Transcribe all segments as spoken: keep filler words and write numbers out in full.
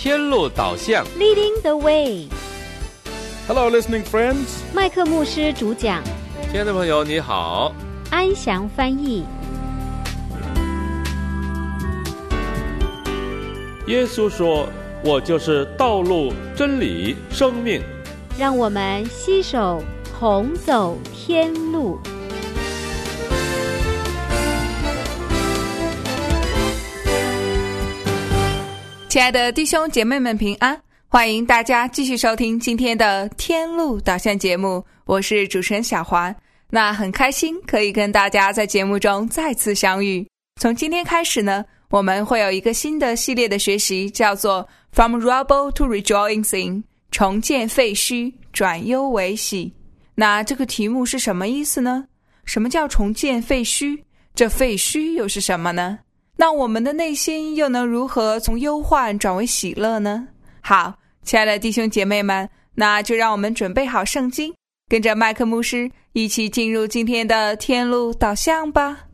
天路导向 Leading the way. Hello, listening friends. 麦克牧师主讲， 亲爱的朋友你好， 安祥翻译。 耶稣说，我就是道路、真理、生命。 让我们携手同走天路。 亲爱的弟兄姐妹们平安，欢迎大家继续收听今天的天路导向节目，我是主持人小环。那很开心可以跟大家在节目中再次相遇。从今天开始呢，我们会有一个新的系列的学习，叫做 From Rubble to Rejoicing， 重建废墟，转忧为喜。那这个题目是什么意思呢？什么叫重建废墟？这废墟又是什么呢？那我们的内心又能如何从忧患转为喜乐呢？好，亲爱的弟兄姐妹们，那就让我们准备好圣经，跟着麦克牧师一起进入今天的天路导向吧。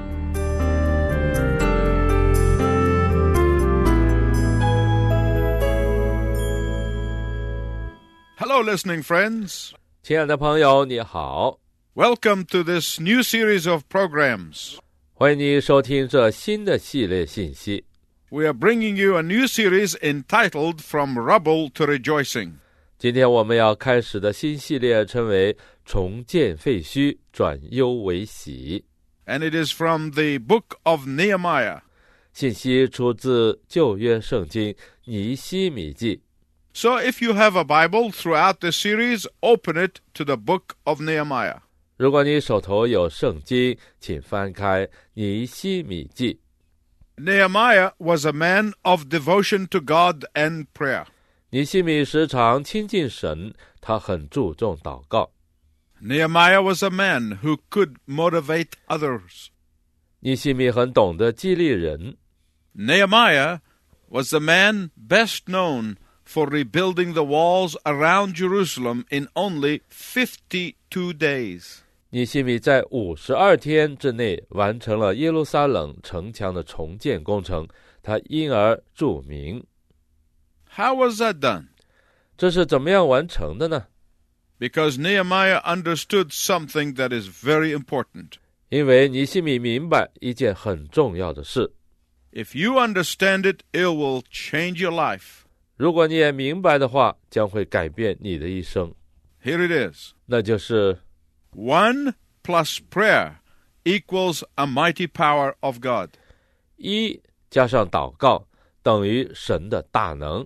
Hello, listening friends. 亲爱的朋友你好， Welcome to this new series of programs. 欢迎你收听这新的系列信息。 We are bringing you a new series entitled From Rubble to Rejoicing. 今天我们要开始的新系列称为重建废墟，转忧为喜。 And it is from the book of Nehemiah. 信息出自旧约圣经尼希米记。 So if you have a Bible throughout this series, open it to the book of Nehemiah. 如果你手头有圣经，请翻开尼希米记。 Nehemiah was a man of devotion to God and prayer. 尼希米时常亲近神，他很注重祷告。 Nehemiah was a man who could motivate others. 尼希米很懂得激励人。 Nehemiah was the man best known for rebuilding the walls around Jerusalem in only fifty-two days. 尼希米在五十二天之内完成了耶路撒冷城墙的重建工程，他因而著名。 How was that done? 这是怎么样完成的呢？ Because Nehemiah understood something that is very important. 因为尼希米明白一件很重要的事。 If you understand it, it will change your life. 如果你也明白的话，将会改变你的一生。 Here it is. 那就是 One plus prayer equals a mighty power of God. 一加上祷告等于神的大能。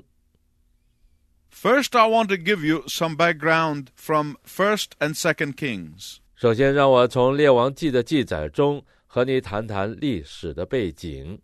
First, I want to give you some background from First and Second Kings. 首先让我从列王记的记载中和你谈谈历史的背景。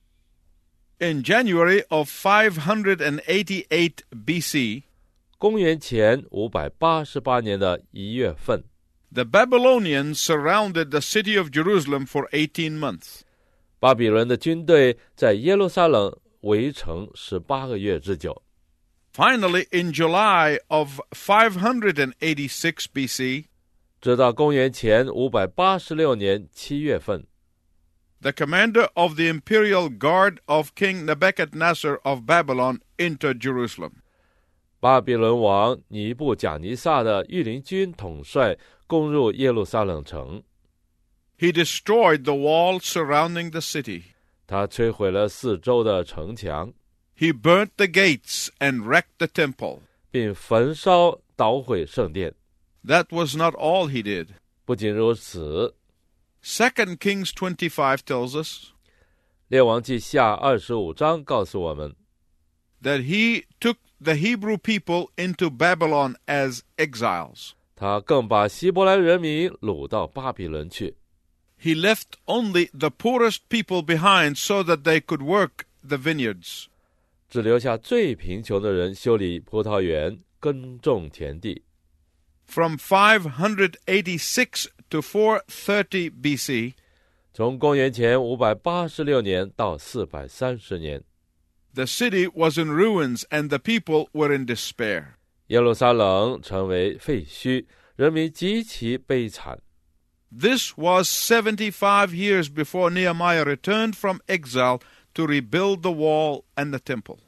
In January of five eighty-eight B C, 公元前五百八十八年的一月份， the Babylonians surrounded the city of Jerusalem for eighteen months. 巴比伦的军队在耶路撒冷围城十八个月之久。 Finally, in July of five eighty-six B C, 直到公元前五百八十六年七月份， the commander of the imperial guard of King Nebuchadnezzar of Babylon entered Jerusalem. 巴比伦王尼布甲尼撒的御林军统帅攻入耶路撒冷城。 He destroyed the wall surrounding the city. 他摧毁了四周的城墙， He burnt the gates and wrecked the temple. 并焚烧捣毁圣殿。 That was not all he did. 不仅如此， Second Kings twenty-five tells us 列王记下二十五章告诉我们， that he took the Hebrew people into Babylon as exiles. 他更把希伯来人民掳到巴比伦去。 He left only the poorest people behind so that they could work the vineyards. 只留下最贫穷的人修理葡萄园，耕种田地。 From five eighty-six to four thirty B C, 从公元前五百八十六年到四百三十年， the city was in ruins and the people were in despair. 耶路撒冷成为废墟，人民极其悲惨。 This was seventy-five years before Nehemiah returned from exile to rebuild the wall and the temple.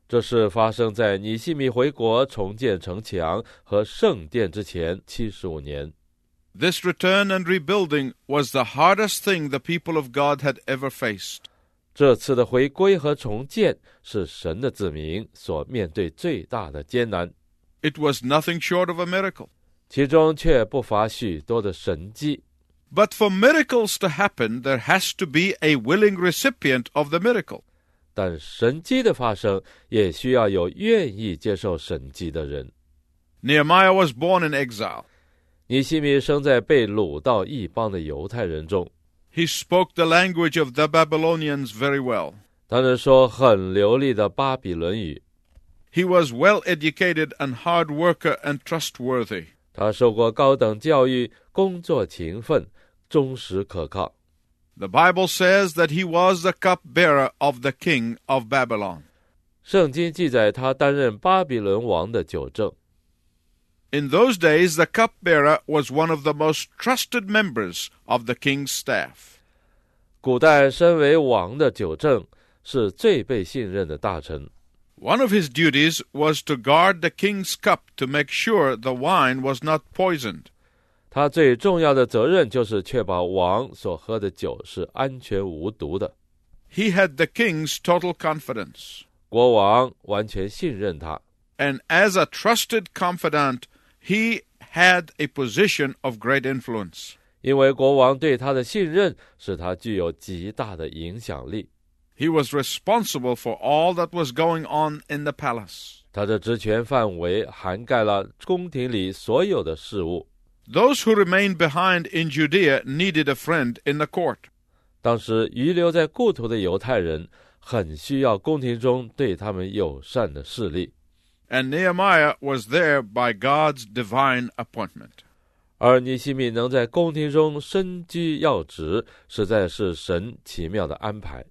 这事发生在尼希米回国重建城墙和圣殿之前七十五年。 This return and rebuilding was the hardest thing the people of God had ever faced. 这次的回归和重建是神的子民所面对最大的艰难。 It was nothing short of a miracle. 其中却不乏许多的神迹。 But for miracles to happen, there has to be a willing recipient of the miracle. 但神迹的发生也需要有愿意接受神迹的人。 Nehemiah was born in exile. 尼希米生在被掳到异邦的犹太人中。 He spoke the language of the Babylonians very well. 他能说很流利的巴比伦语。 He was well educated and hard worker and trustworthy. 他受过高等教育，工作勤奋，忠实可靠。 The Bible says that he was the cupbearer of the king of Babylon. 圣经记载他担任巴比伦王的酒政。 In those days, the cupbearer was one of the most trusted members of the king's staff. 古代身为王的酒政是最被信任的大臣。 One of his duties was to guard the king's cup to make sure the wine was not poisoned. 他最重要的责任就是确保王所喝的酒是安全无毒的。 He had the king's total confidence. 国王完全信任他。 And as a trusted confidant, he had a position of great influence. 因为国王对他的信任，使他具有极大的影响力。 He was responsible for all that was going on in the palace. 他的职权范围涵盖了宫廷里所有的事务。 Those who remained behind in Judea needed a friend in the court. 当时遗留在故土的犹太人很需要宫廷中对他们友善的势力。 And Nehemiah was there by God's divine appointment. 而尼希米能在宫廷中身居要职，实在是神奇妙的安排。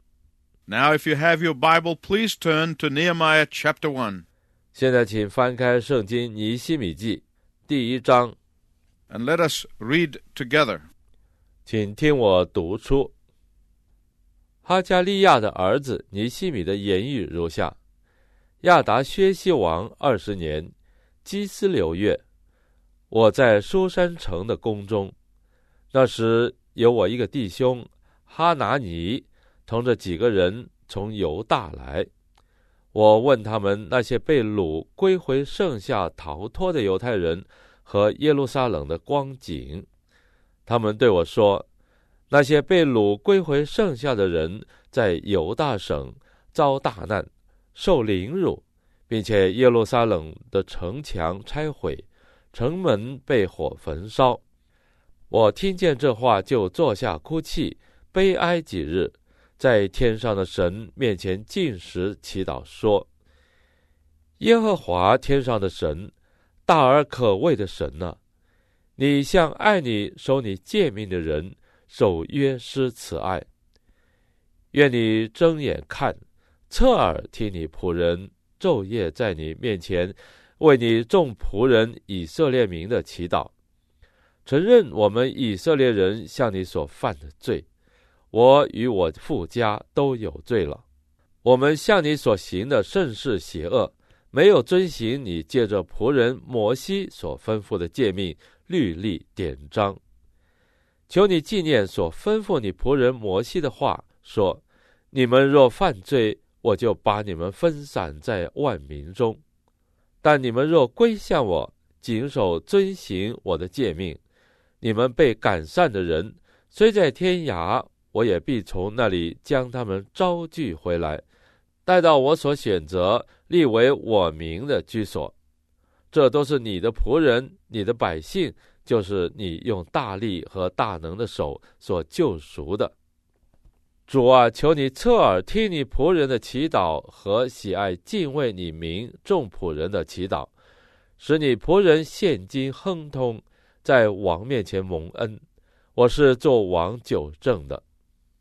Now, if you have your Bible, please turn to Nehemiah chapter one. 现在请翻开圣经尼希米记第一章， And let us read together. 请听我读出。哈加利亚的儿子尼希米的言语如下：亚达薛西王二十年，基斯流月，我在书珊城的宫中，那时有我一个弟兄哈拿尼，同着几个人从犹大来。我问他们那些被掳归回剩下逃脱的犹太人和耶路撒冷的光景，他们对我说，那些被掳归回剩下的人在犹大省遭大难，受凌辱，并且耶路撒冷的城墙拆毁，城门被火焚烧。我听见这话就坐下哭泣，悲哀几日，在天上的神面前禁食祈祷说，耶和华天上的神，大而可畏的神啊，你向爱你守你诫命的人守约施慈爱。愿你睁眼看，侧耳听你仆人昼夜在你面前为你众仆人以色列民的祈祷，承认我们以色列人向你所犯的罪，我与我父家都有罪了。我们向你所行的甚是邪恶，没有遵行你借着仆人摩西所吩咐的诫命、律例、典章。求你纪念所吩咐你仆人摩西的话，说，你们若犯罪，我就把你们分散在万民中。但你们若归向我，谨守遵行我的诫命，你们被赶散的人，虽在天涯，我也必从那里将他们招聚回来，带到我所选择立为我名的居所。这都是你的仆人，你的百姓，就是你用大力和大能的手所救赎的。主啊，求你侧耳听你仆人的祈祷和喜爱敬畏你名众仆人的祈祷，使你仆人现今亨通，在王面前蒙恩。我是做王纠正的。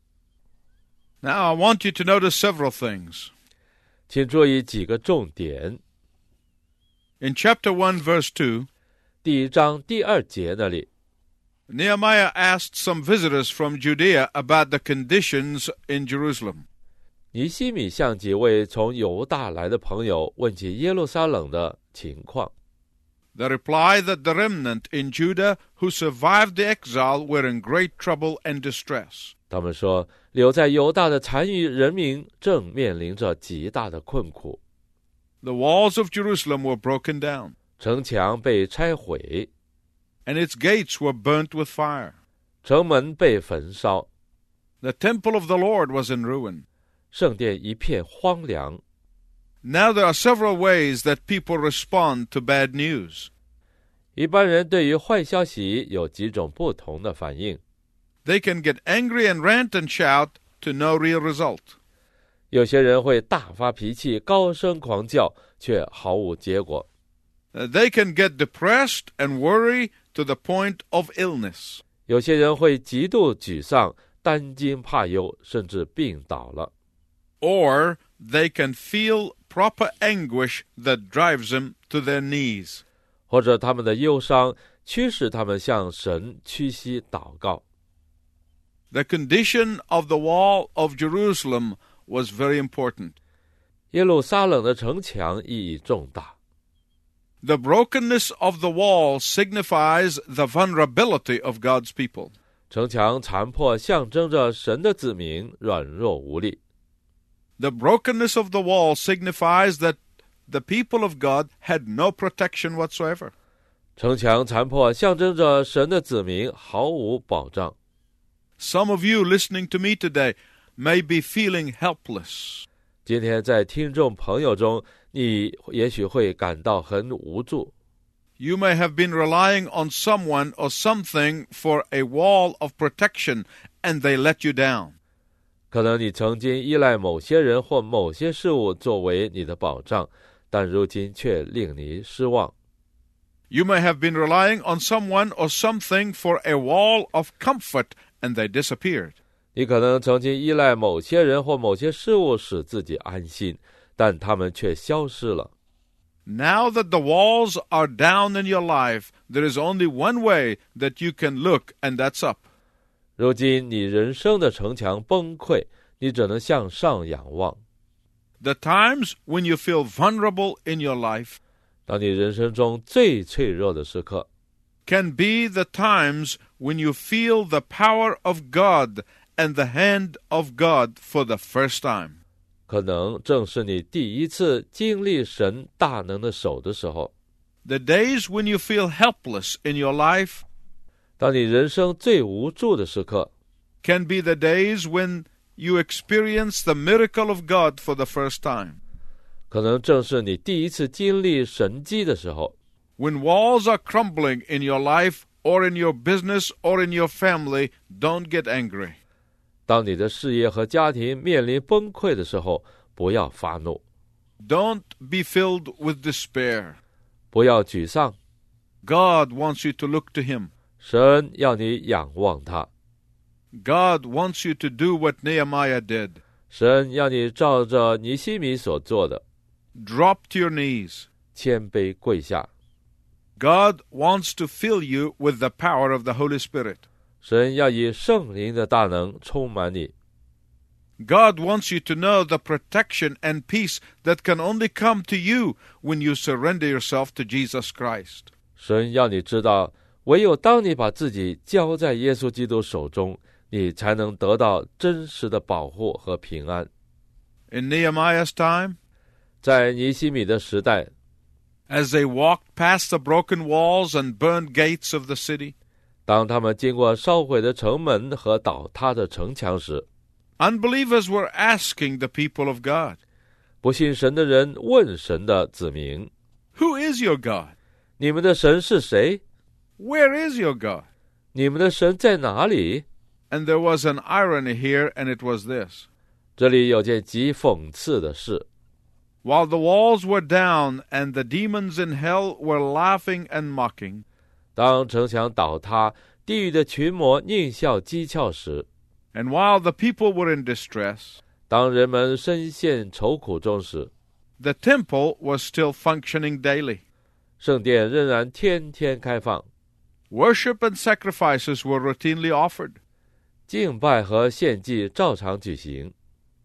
Now, I want you to notice several things. 请注意几个重点。 In chapter one, verse two, 第一章第二节那里， Nehemiah asked some visitors from Judea about the conditions in Jerusalem. 尼西米向几位从犹大来的朋友问起耶路撒冷的情况。 They reply that the remnant in Judah who survived the exile were in great trouble and distress. 他们说，留在犹大的残余人民正面临着极大的困苦。 The walls of Jerusalem were broken down, 城墙被拆毁， and its gates were burnt with fire. 城门被焚烧， The temple of the Lord was in ruin. 圣殿一片荒凉。 Now there are several ways that people respond to bad news. 一般人对于坏消息有几种不同的反应。 They can get angry and rant and shout to no real result. 有些人会大发脾气，高声狂叫，却毫无结果。 Uh, They can get depressed and worry to the point of illness. 有些人会极度沮丧，担惊怕忧，甚至病倒了。 Or they can feel proper anguish that drives them to their knees. 或者他们的忧伤驱使他们向神屈膝祷告。 The condition of the wall of Jerusalem was very important. 耶路撒冷的城墙意义重大。 The brokenness of the wall signifies the vulnerability of God's people. 城墙残破象征着神的子民软弱无力。 The brokenness of the wall signifies that the people of God had no protection whatsoever. 城墙残破象征着神的子民毫无保障。 Some of you listening to me today may be feeling helpless. 今天在听众朋友中，你也许会感到很无助。 You may have been relying on someone or something for a wall of protection, and they let you down. 可能你曾经依赖某些人或某些事物作为你的保障，但如今却令你失望。 You may have been relying on someone or something for a wall of comfort, and they disappeared. 你可能曾经依赖某些人或某些事物使自己安心，但他们却消失了。 Now that the walls are down in your life, there is only one way that you can look, and that's up. 如今你人生的城墙崩溃，你只能向上仰望。 The times when you feel vulnerable in your life 当你人生中最脆弱的时刻， can be the times when you feel the power of God and the hand of God for the first time. 可能正是你第一次经历神大能的手的时候。 The days when you feel helpless in your life 当你人生最无助的时刻， can be the days when you experience the miracle of God for the first time. 可能正是你第一次经历神迹的时候。 When walls are crumbling in your life or in your business or in your family, don't get angry. 当你的事业和家庭面临崩溃的时候，不要发怒， Don't be filled with despair. 不要沮丧。 God wants you to look to Him. 神要你仰望他， God wants you to do what Nehemiah did. 神要你照着尼西米所做的， Drop to your knees. 谦卑跪下。 God wants to fill you with the power of the Holy Spirit. 神要以圣灵的大能充满你。 God wants you to know the protection and peace that can only come to you when you surrender yourself to Jesus Christ. 神要你知道，唯有当你把自己交在耶稣基督手中，你才能得到真实的保护和平安。 In Nehemiah's time, 在尼西米的时代， as they walked past the broken walls and burned gates of the city, 当他们经过烧毁的城门和倒塌的城墙时， unbelievers were asking the people of God, 不信神的人问神的子民， Who is your God? 你们的神是谁？ Where is your God? 你们的神在哪里？ And there was an irony here, and it was this. 这里有件极讽刺的事。 While the walls were down and the demons in hell were laughing and mocking, 当城墙倒塌，地狱的群魔狞笑讥诮时， and while the people were in distress, 当人们深陷愁苦中时， the temple was still functioning daily. 圣殿仍然天天开放， Worship and sacrifices were routinely offered. 敬拜和献祭照常举行。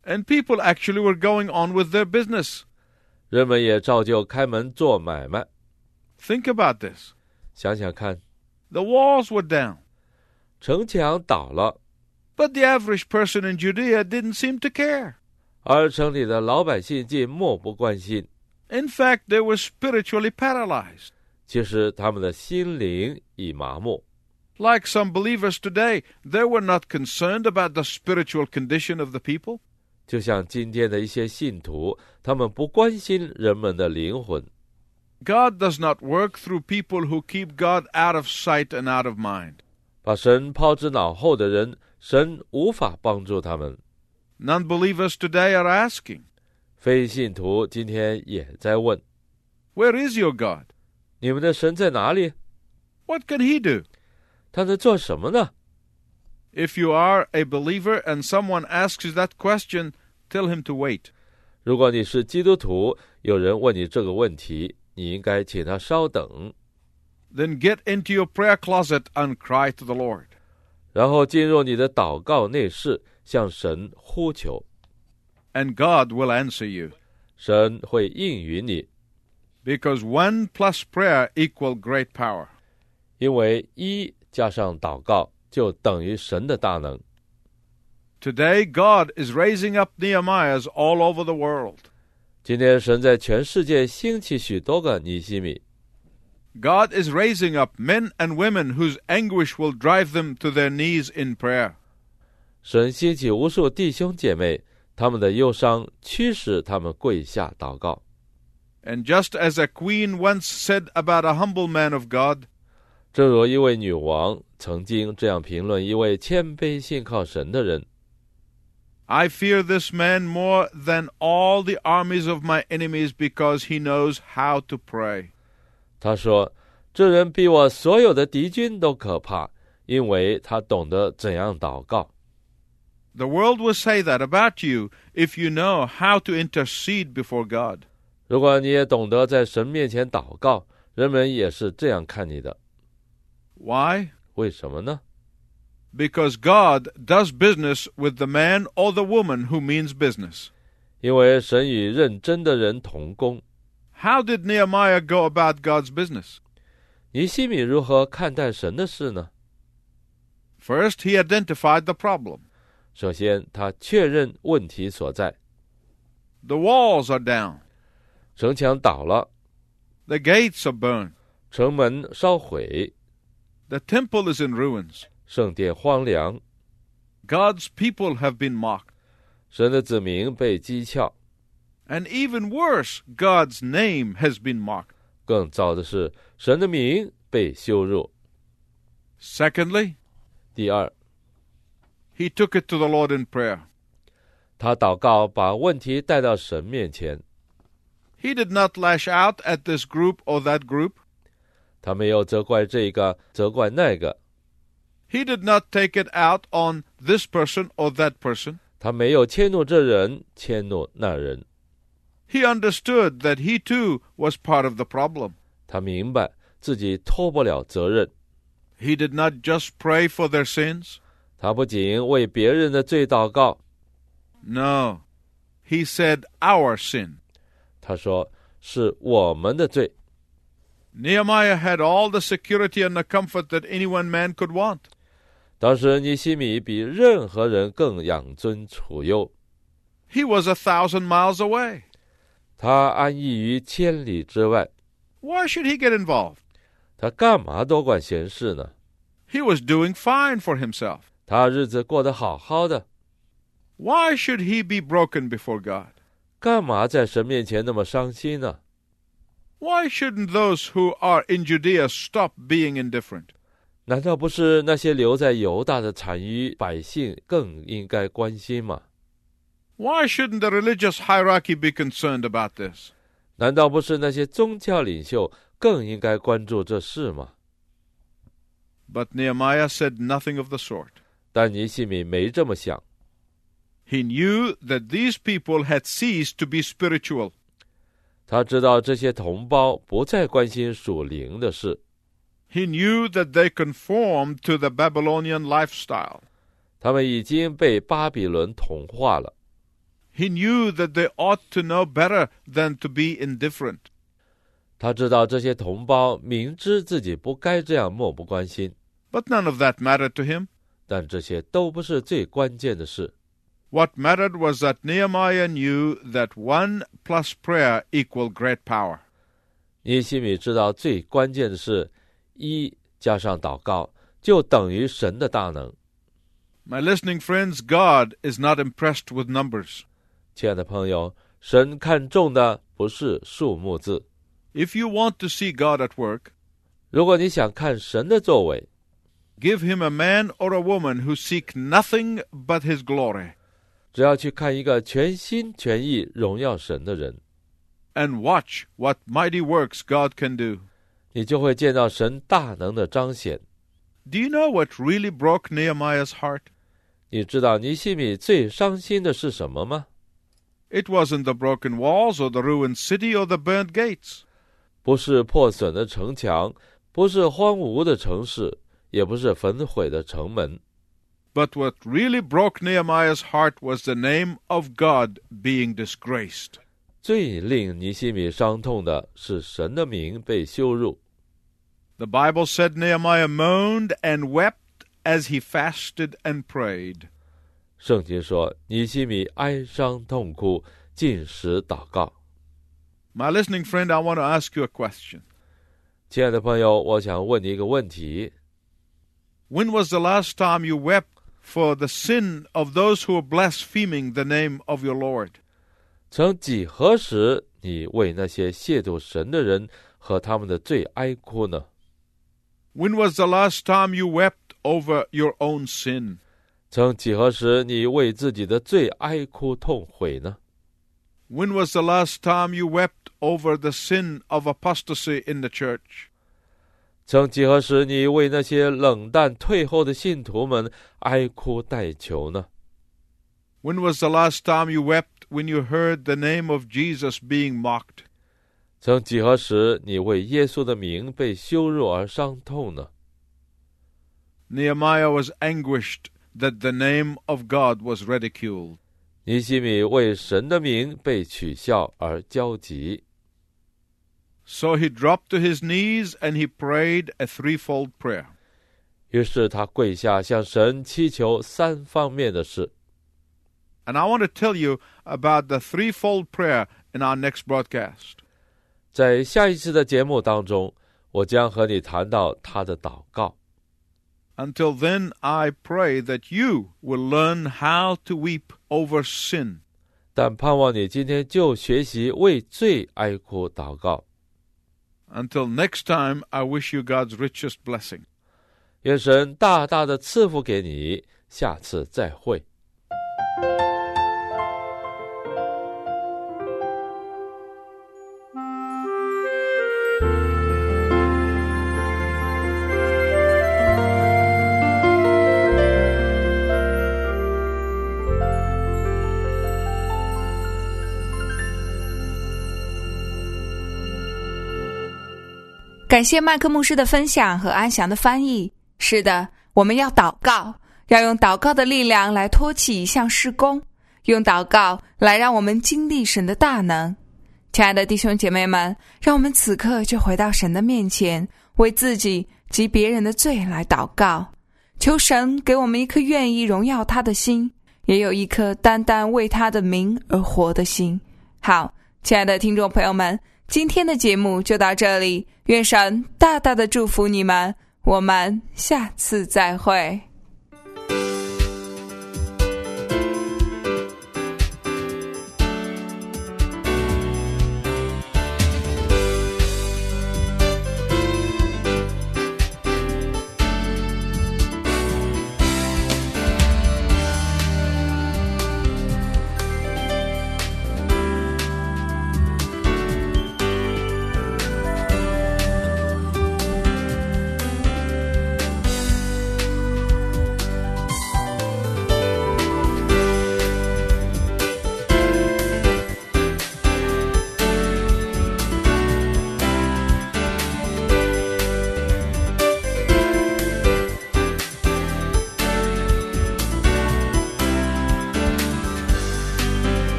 And people actually were going on with their business. 人们也照旧开门做买卖。 Think about this. 想想看， The walls were down, 城墙倒了， but the average person in Judea didn't seem to care. 而城里的老百姓竟漠不关心。 In fact, they were spiritually paralyzed. 其实他们的心灵已麻木。 Like some believers today, they were not concerned about the spiritual condition of the people. 就像今天的一些信徒，他们不关心人们的灵魂。 God does not work through people who keep God out of sight and out of mind. 把神抛之脑后的人，神无法帮助他们。 Non-believers today are asking, 非信徒今天也在问： Where is your God? 你们的神在哪里？ What can he do? 他能做什么呢？ If you are a believer and someone asks you that question, tell him to wait. 如果你是基督徒，有人问你这个问题，你应该请他稍等， Then get into your prayer closet and cry to the Lord. 然后进入你的祷告内室，向神呼求， And God will answer you. 神会应允你， Because one plus prayer equal great power. 因为一加上祷告就等于神的大能。 Today, God is raising up Nehemiahs all over the world. 今天神在全世界兴起许多个尼西米， God is raising up men and women whose anguish will drive them to their knees in prayer. 神兴起无数弟兄姐妹，他们的忧伤驱使他们跪下祷告。 And just as a queen once said about a humble man of God, 正如一位女王曾经这样评论一位谦卑信靠神的人： I fear this man more than all the armies of my enemies because he knows how to pray. 他说，这人比我所有的敌军都可怕，因为他懂得怎样祷告。 The world will say that about you if you know how to intercede before God. 如果你也懂得在神面前祷告，人们也是这样看你的。 Why? 为什么呢？ Because God does business with the man or the woman who means business. 因为神与认真的人同工。 How did Nehemiah go about God's business? 尼西米如何看待神的事呢？ First, he identified the problem. 首先，他确认问题所在。 The walls are down. 城墙倒了， The gates are burned. 城门烧毁， The temple is in ruins. 圣殿荒凉， God's people have been mocked. 神的子民被讥诮。 And even worse, God's name has been mocked. 更糟的是，神的名被羞辱。 Secondly, 第二， he took it to the Lord in prayer. 他祷告，把问题带到神面前。 He did not lash out at this group or that group. 他没有责怪这个，责怪那个。 He did not take it out on this person or that person. 他没有迁怒这人，迁怒那人。 He understood that he too was part of the problem. 他明白自己脱不了责任。 He did not just pray for their sins. 他不仅为别人的罪祷告， No, he said our sin. 他说是我们的罪。 Nehemiah had all the security and the comfort that any one man could want. 当时尼西米比任何人更养尊处优， He was a thousand miles away. 他安逸于千里之外， Why should he get involved? 他干嘛多管闲事呢？ He was doing fine for himself. 他日子过得好好的， Why should he be broken before God? 干嘛在神面前那么伤心呢？ Why shouldn't those who are in Judea stop being indifferent? 难道不是那些留在犹大的产于百姓更应该关心吗？ Why shouldn't the religious hierarchy be concerned about this? 难道不是那些宗教领袖更应该关注这事吗？ But Nehemiah said nothing of the sort. 但尼西米没这么想， He knew that these people had ceased to be spiritual. 他知道这些同胞不再关心属灵的事， He knew that they conformed to the Babylonian lifestyle. 他们已经被巴比伦同化了。 He knew that they ought to know better than to be indifferent. 他知道这些同胞明知自己不该这样漠不关心， But none of that mattered to him. 但这些都不是最关键的事。 What mattered was that Nehemiah knew that one plus prayer equaled great power. 尼希米知道最关键的是，一加上祷告就等于神的大能。 My listening friends, God is not impressed with numbers. 亲爱的朋友，神看重的不是数目字。 If you want to see God at work, 如果你想看神的作为， give him a man or a woman who seek nothing but his glory. 只要去看一个全心全意荣耀神的人， And watch what mighty works God can do. 你就会见到神大能的彰显。 Do you know what really broke Nehemiah's heart? 你知道尼希米最伤心的是什么吗？ It wasn't the broken walls or the ruined city or the burnt gates. 不是破损的城墙，不是荒芜的城市，也不是焚毁的城门。 But what really broke Nehemiah's heart was the name of God being disgraced. 最令尼希米伤痛的是神的名被羞辱。 The Bible said Nehemiah moaned and wept as he fasted and prayed. 圣经说，尼希米哀伤痛哭，禁食祷告。 My listening friend, I want to ask you a question. 亲爱的朋友，我想问你一个问题。 When was the last time you wept for the sin of those who are blaspheming the name of your Lord? 曾几何时，你为那些亵渎神的人和他们的罪哀哭呢？ When was the last time you wept over your own sin? 曾几何时，你为自己的罪哀哭痛悔呢？ When was the last time you wept over the sin of apostasy in the church? 曾几何时，你为那些冷淡退后的信徒们哀哭代求呢？ When was the last time you wept when you heard the name of Jesus being mocked? 曾几何时，你为耶稣的名被羞辱而伤痛呢？ Nehemiah was anguished that the name of God was ridiculed. 尼希米为神的名被取笑而焦急， So he dropped to his knees and he prayed a threefold prayer. 于是他跪下向神祈求三方面的事。 And I want to tell you about the threefold prayer in our next broadcast. 在下一次的节目当中，我将和你谈到他的祷告。 Until then, I pray that you will learn how to weep over sin. 但盼望你今天就学习为罪哀哭祷告。 Until next time, I wish you God's richest blessing. 愿神大大的赐福给你，下次再会。 感谢麦克牧师的分享和安详的翻译。是的，我们要祷告，要用祷告的力量来托起一项事工，用祷告来让我们经历神的大能。亲爱的弟兄姐妹们，让我们此刻就回到神的面前，为自己及别人的罪来祷告，求神给我们一颗愿意荣耀他的心，也有一颗单单为他的名而活的心。好，亲爱的听众朋友们，今天的节目就到这里，愿神大大的祝福你们，我们下次再会。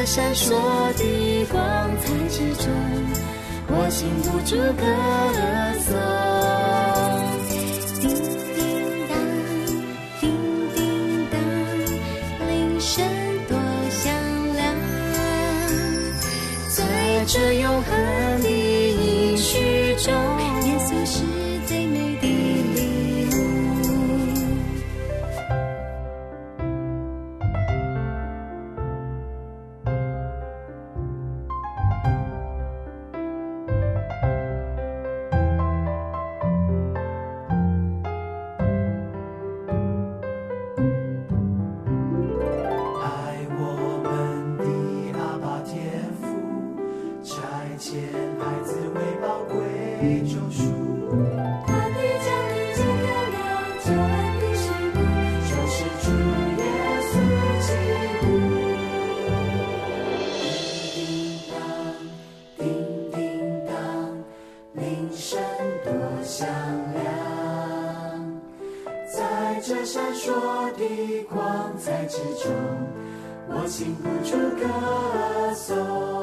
闪烁的光彩之中，我禁不住歌颂。叮叮当，叮叮当，铃声多响亮，在这永恒的应许中，耶稣是最美的礼物。 这闪烁的光彩之中，我禁不住歌颂。